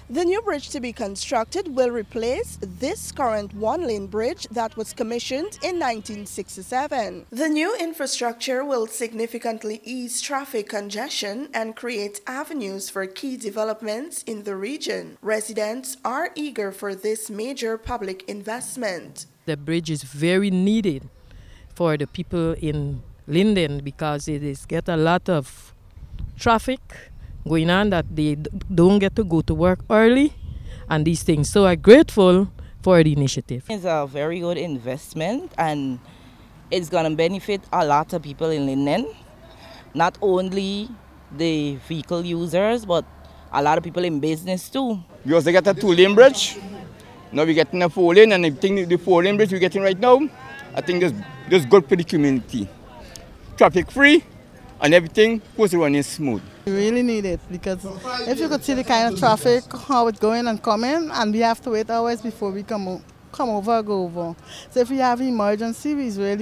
The new bridge to be constructed will replace this current one-lane bridge that was commissioned in 1967. The new infrastructure will significantly ease traffic congestion and create avenues for key developments in the region. Residents are eager for this major public investment. The bridge is very needed for the people in Linden because it is get a lot of traffic going on that they don't get to go to work early and these things. So I'm grateful for the initiative. It's a very good investment and it's going to benefit a lot of people in Linden. Not only the vehicle users, but a lot of people in business too. We also get a two-lane bridge. Now we're getting a four-lane, and I think the four-lane bridge we're getting right now, I think that's good for the community. Traffic free and everything goes running smooth. We really need it because if you could see the kind of traffic, how it's going and coming, and we have to wait hours before we come over or go over. So if we have emergency, it's really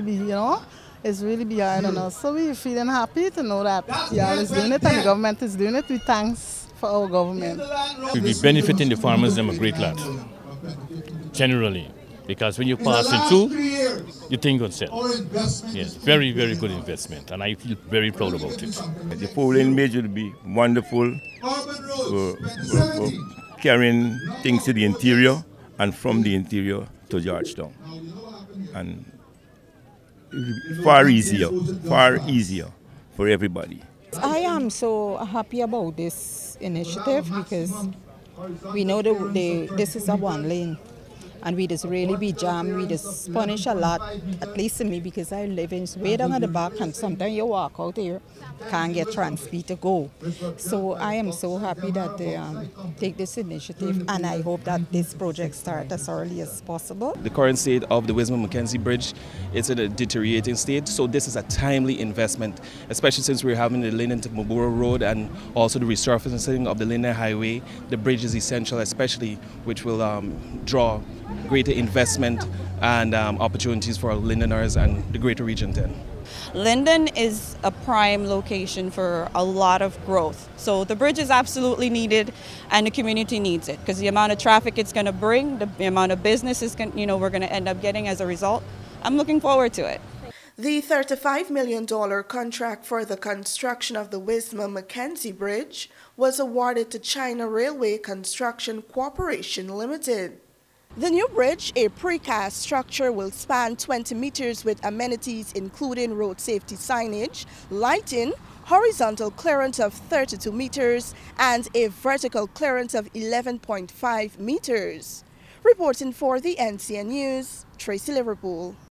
behind on us. So we're feeling happy to know that y'all is doing it and the government is doing it. We thanks for our government. We'll be benefiting the farmers them a great lot, generally. Because when you pass it through, you think on set. Yes, very, very good investment, and I feel very proud about it. The four-lane bridge will be wonderful for carrying things to the interior and from the interior to Georgetown. And it will be far easier for everybody. I am so happy about this initiative because we know this is a one lane. And we just really be jammed, we just punish a lot, at least to me, because I live in way down at the back and sometimes you walk out here, can't get transport to go. So I am so happy that they take this initiative and I hope that this project starts as early as possible. The current state of the Wismar-McKenzie Bridge is in a deteriorating state, so this is a timely investment, especially since we're having the Linden to Marlborough Road and also the resurfacing of the Linden Highway. The bridge is essential, especially which will draw greater investment and opportunities for our Lindeners and the greater region then. Linden is a prime location for a lot of growth. So the bridge is absolutely needed and the community needs it because the amount of traffic it's going to bring, the amount of businesses we're going to end up getting as a result, I'm looking forward to it. The $35 million contract for the construction of the Wismar-McKenzie Bridge was awarded to China Railway Construction Corporation Limited. The new bridge, a precast structure, will span 20 meters with amenities including road safety signage, lighting, horizontal clearance of 32 meters, and a vertical clearance of 11.5 meters. Reporting for the NCN News, Tracy Liverpool.